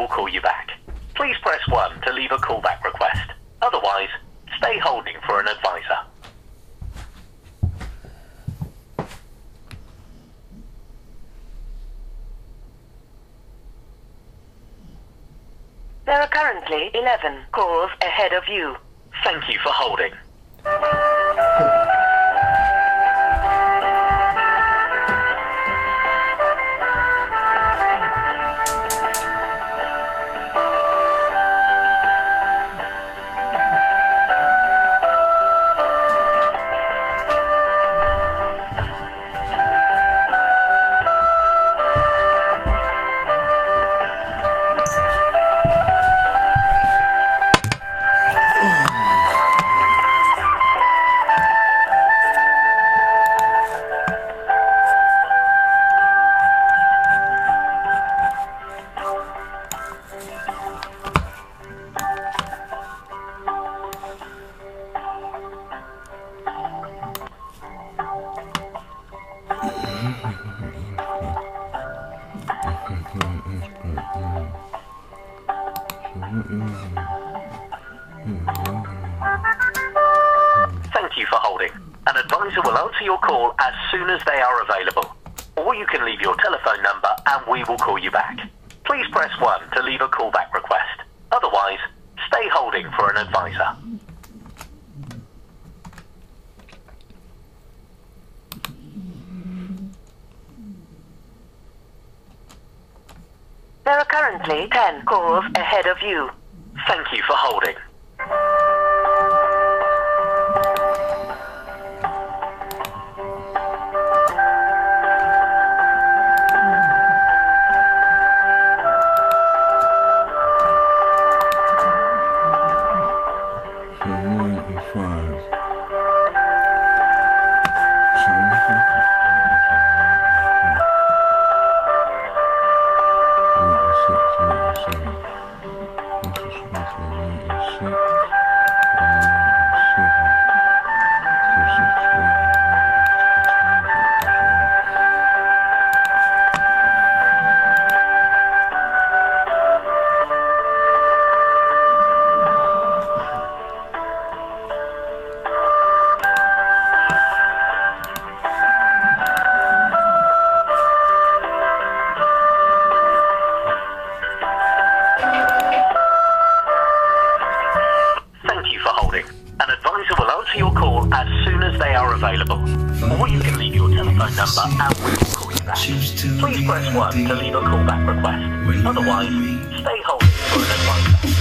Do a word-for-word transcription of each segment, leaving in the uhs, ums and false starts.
will call you back. Please press one to leave a callback request. Otherwise, stay holding for an advisor. There are currently eleven calls ahead of you. Thank you for holding. Thank you for holding. An advisor will answer your call as soon as they are available. Or you can leave your telephone number and we will call you back. Please press one to leave a callback request. Otherwise, stay holding for an advisor. There are currently ten calls ahead of you. Thank you for holding. Available. Or you can leave your telephone number and we will call you back. Please press one to leave a callback request. Otherwise, stay holding for an advisor.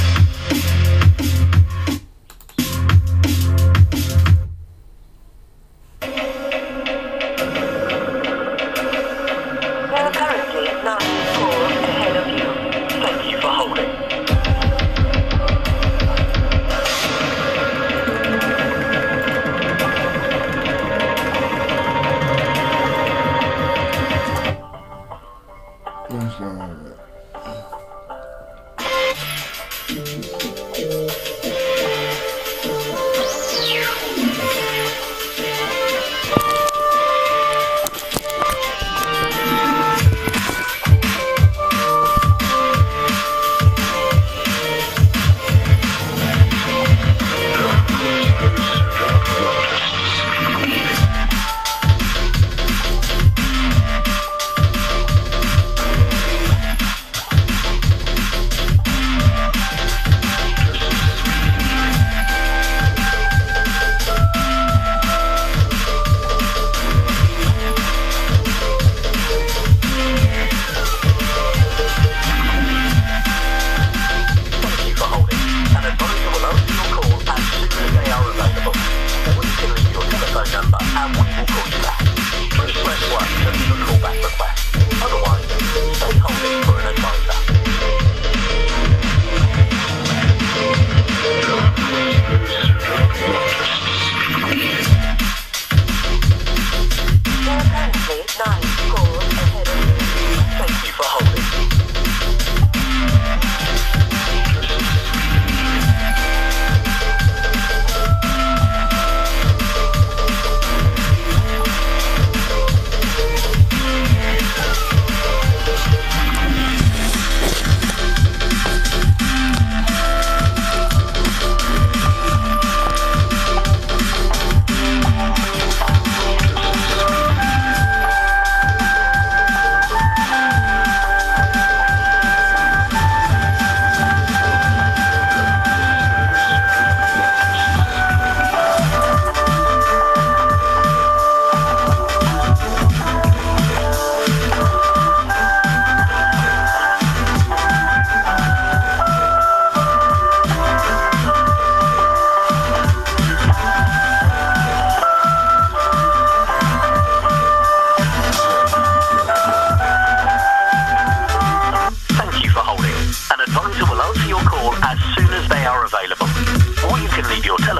There are currently nine calls ahead of you. Thank you for holding.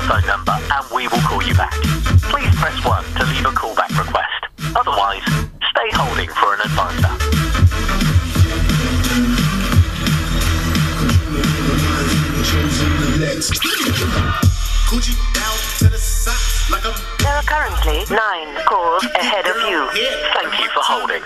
telephone number and we will call you back. Please press one to leave a callback request. Otherwise, stay holding for an advisor. There are currently nine calls ahead of you. Thank you for holding.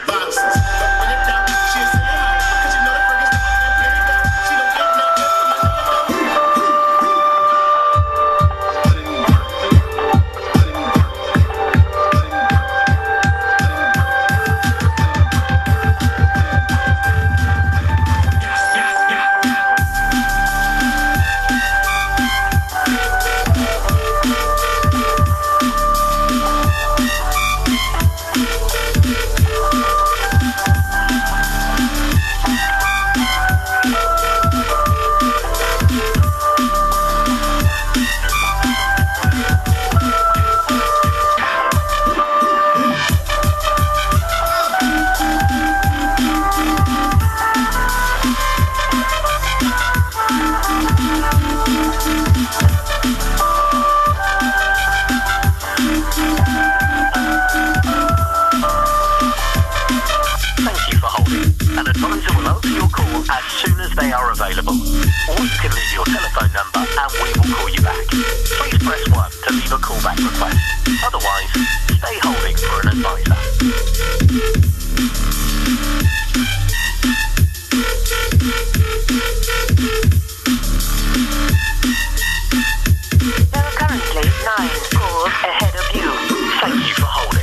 As soon as they are available. Or you can leave your telephone number and we will call you back. Please press one to leave a callback request. Otherwise, stay holding for an advisor. There are currently nine calls ahead of you. Thank you for holding.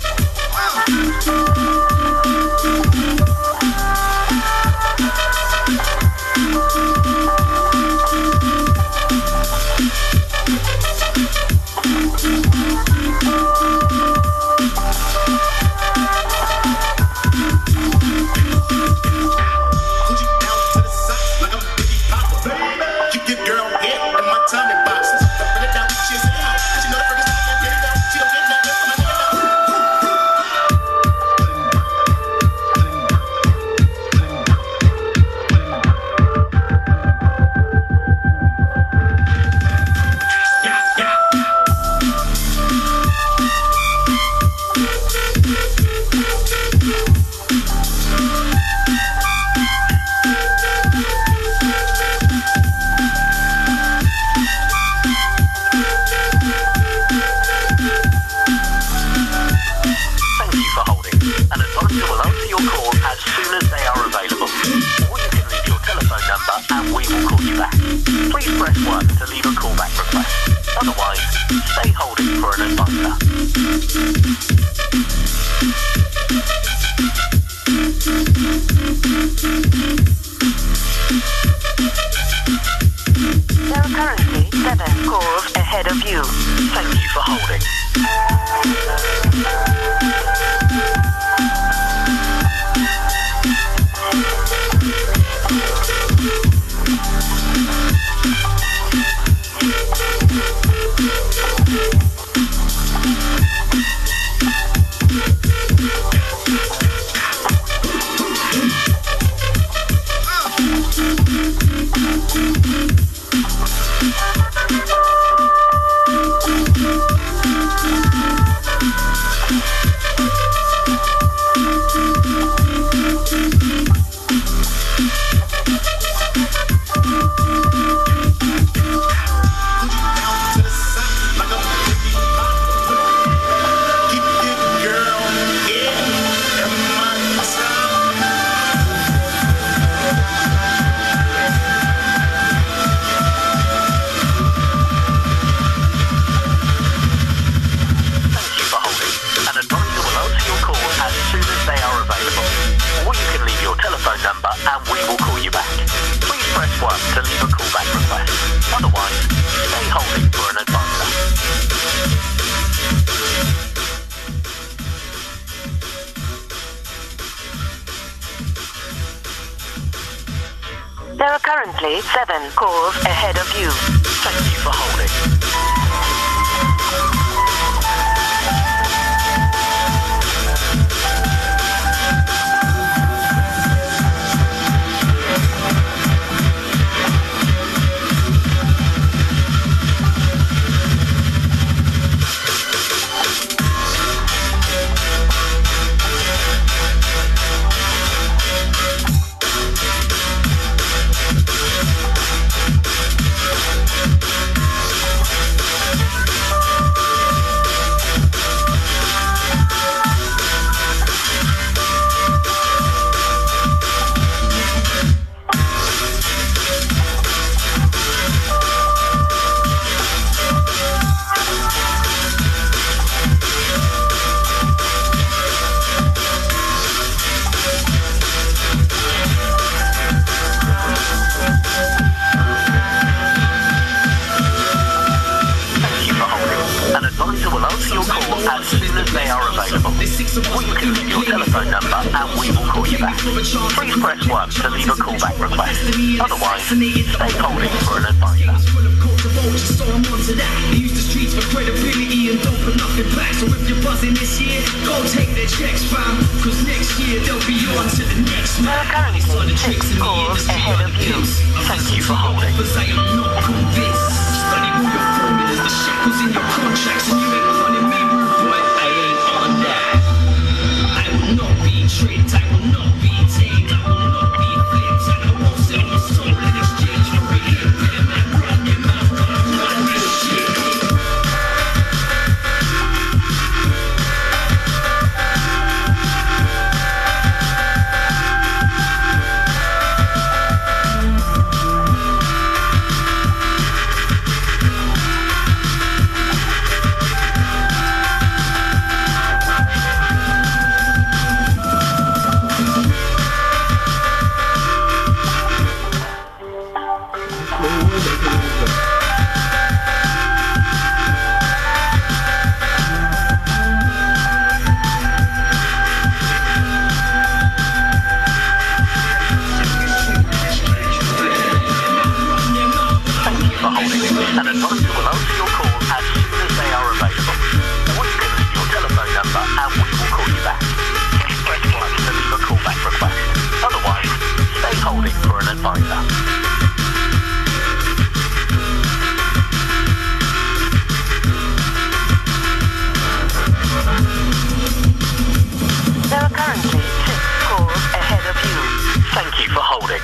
There are currently seven calls ahead of you. Thank you for holding. or you can leave your telephone number and we will call you back. Please press one to leave a callback request. Otherwise, stay holding for an advisor. So I'm on to that. They use the streets for credibility and don't put nothing back. So if you're buzzing this year, go take their checks, fam. Cause next year they'll be on to the next man. There are currently six calls ahead of you. Thank you for holding. I am not convinced. Study all your formulas, the shackles in your contracts, and you ain't running me, rude boy. I ain't on that. I will not be tricked. I will not be tamed. I will not be flipped. And I won't sell my soul in exchange for a hit. Better man, run your mouth, gonna run this shit. An advisor will answer your call as soon as they are available. Or you can leave your telephone number and we will call you back. Please press one to leave a callback request. Otherwise, stay holding for an advisor. There are currently six calls ahead of you. Thank you for holding.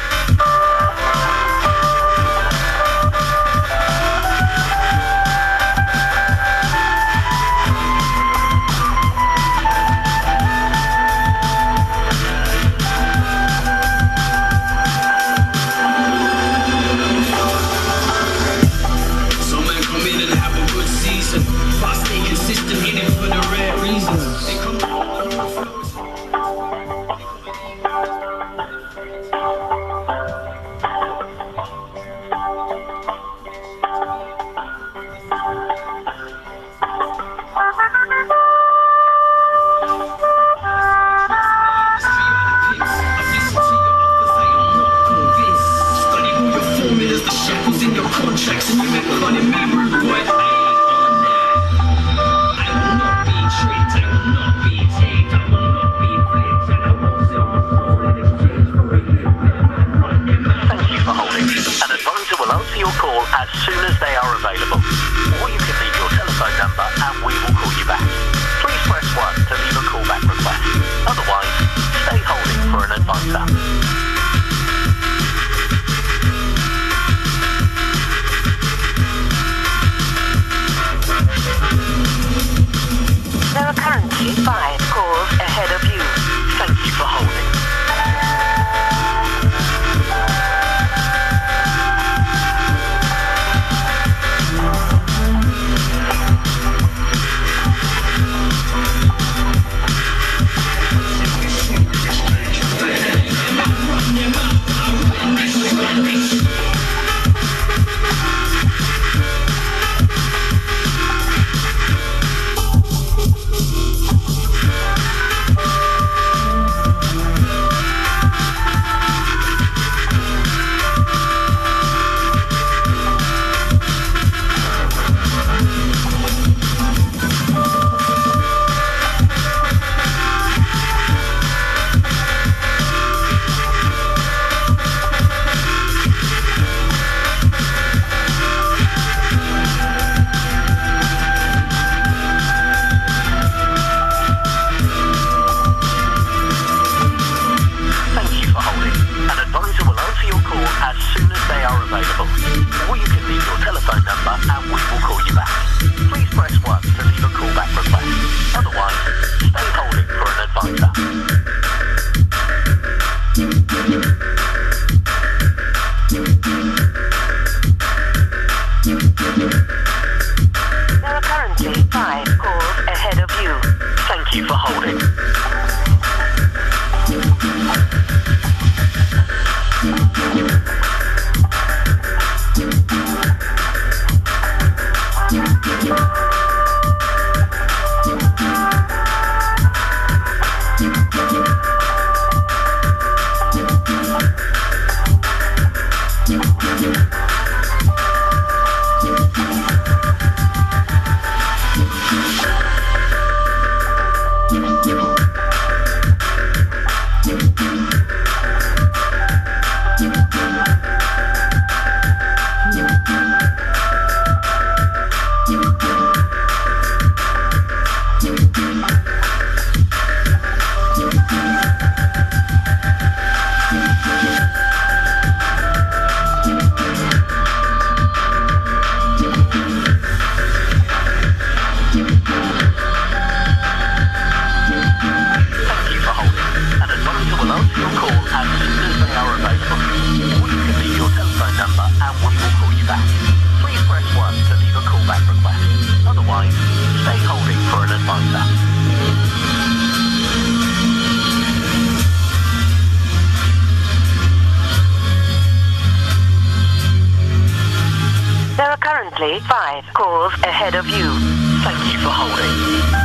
There are currently five calls ahead of you. Thank you for holding.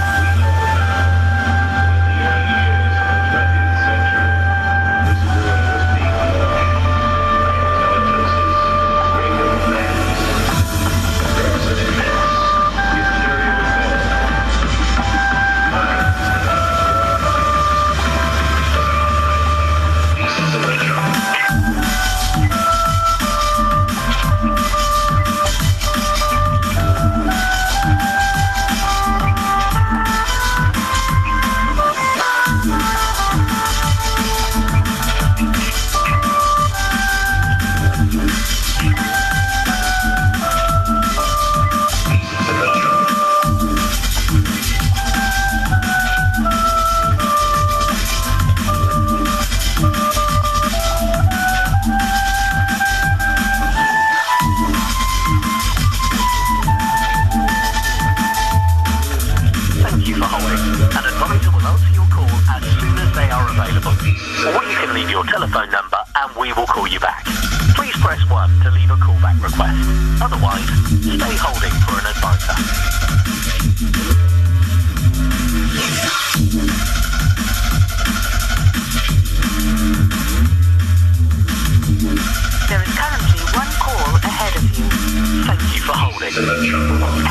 Or you can leave your telephone number and we will call you back. Please press one to leave a callback request. Otherwise, stay holding for an advisor. There is currently one call ahead of you. Thank you for holding.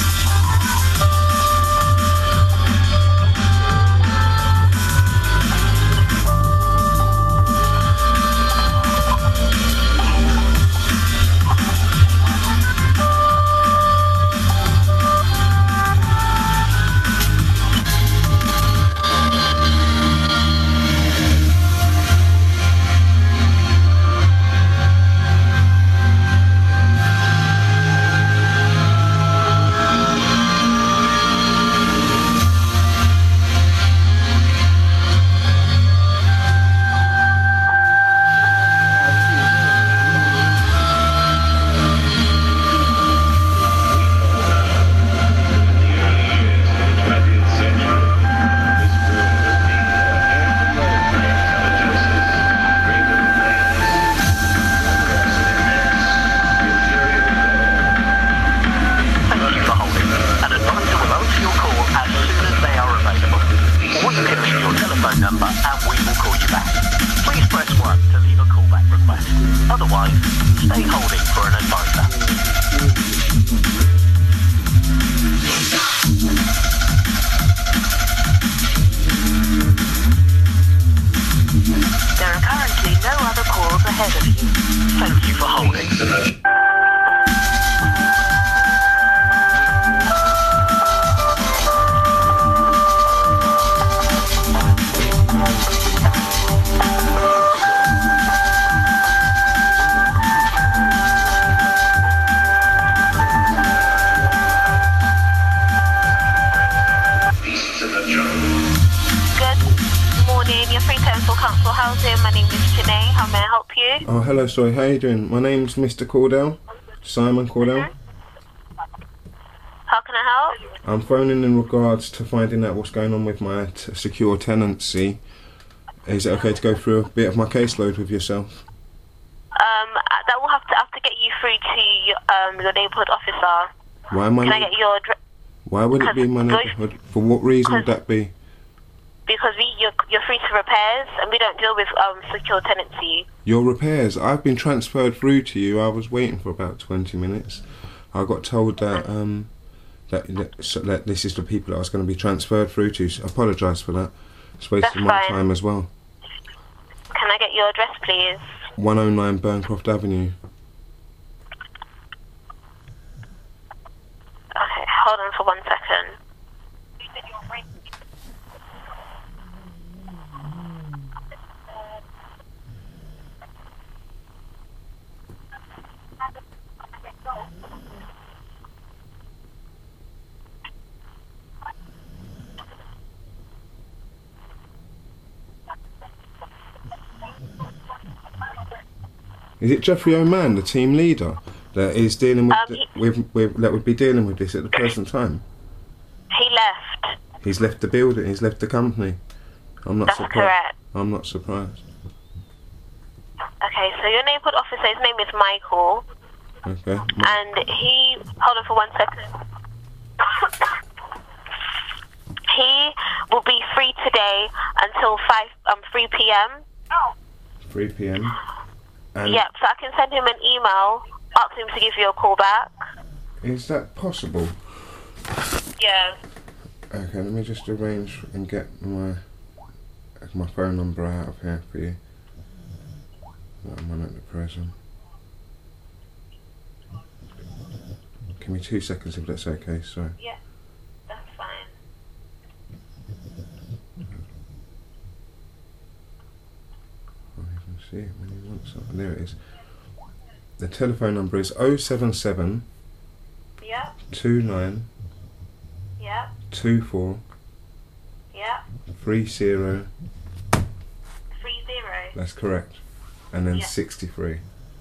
Number and we will call you back. Please press one to leave a callback request. Otherwise, stay holding for an advisor. There are currently no other calls ahead of you. Thank you for holding. Council Housing. My name is Janae. How may I help you? Oh, hello, sorry. How are you doing? My name's Mister Cordell, Simon Cordell. Mm-hmm. How can I help? I'm phoning in regards to finding out what's going on with my t secure tenancy. Is it okay to go through a bit of my caseload with yourself? Um, that will have to have to get you through to your, um your neighbourhood officer. Why am I? Can I get your address? Why would it be my neighbourhood? For what reason would that be? Because we, you're, you're free to repairs, and we don't deal with um, secure tenancy. Your repairs? I've been transferred through to you. I was waiting for about twenty minutes. I got told that um, that, that, so that this is the people that I was going to be transferred through to. So I apologise for that. It's wasting my time as well. Can I get your address, please? one oh nine Burncroft Avenue. Okay, hold on for one second. Is it Jeffrey O'Man, the team leader, that is dealing with, Um, the, he- with, with that would be dealing with this at the present time? He left. He's left the building. He's left the company. I'm not That's surprised. correct. I'm not surprised. Okay, so your neighbourhood officer, his name is Michael, Okay. Ma- and he, hold on for one second. He will be free today until five, um, three p m. three p m. And Yep, so I can send him an email, ask him to give you a call back. is that possible? Yeah. Okay, let me just arrange and get my my phone number out of here for you. That I'm on at the present. Give me two seconds if that's okay. Sorry. Yeah, that's fine. I can see it when you want something. There it is. The telephone number is oh seven seven Yep, two nine yep, two four yep. three zero. Three zero. That's correct. And then Yeah. sixty-three.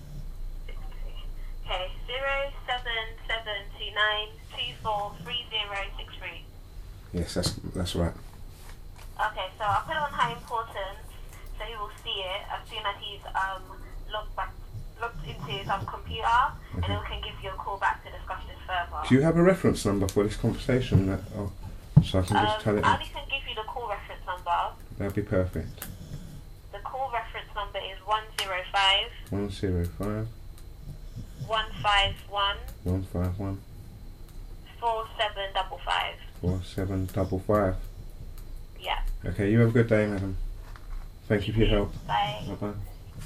Okay, zero seven seven two nine two four three zero six three. Yes, that's that's right. Okay, so I'll put it on high importance, so he will see it as soon as he's um logged back, logged into his um, computer, and then we can give you a call back to discuss this further. Do you have a reference number for this conversation? That, oh, so I can just tell um, it. I only can give you the call reference number. That'd be perfect. The call reference number is one zero five One zero five one five one one five one four seven double five. four seven double five. Yeah. Okay, you have a good day, madam. Thank you for your help. Bye. Bye bye.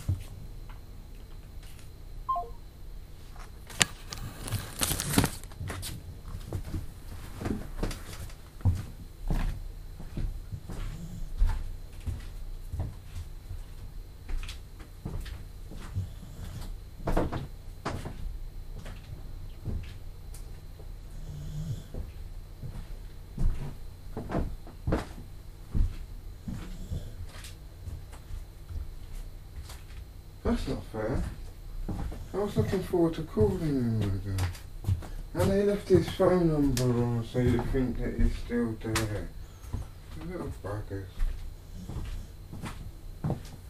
That's not fair. I was looking forward to calling him again. And they left his phone number on so you think that he's still there. Little buggers.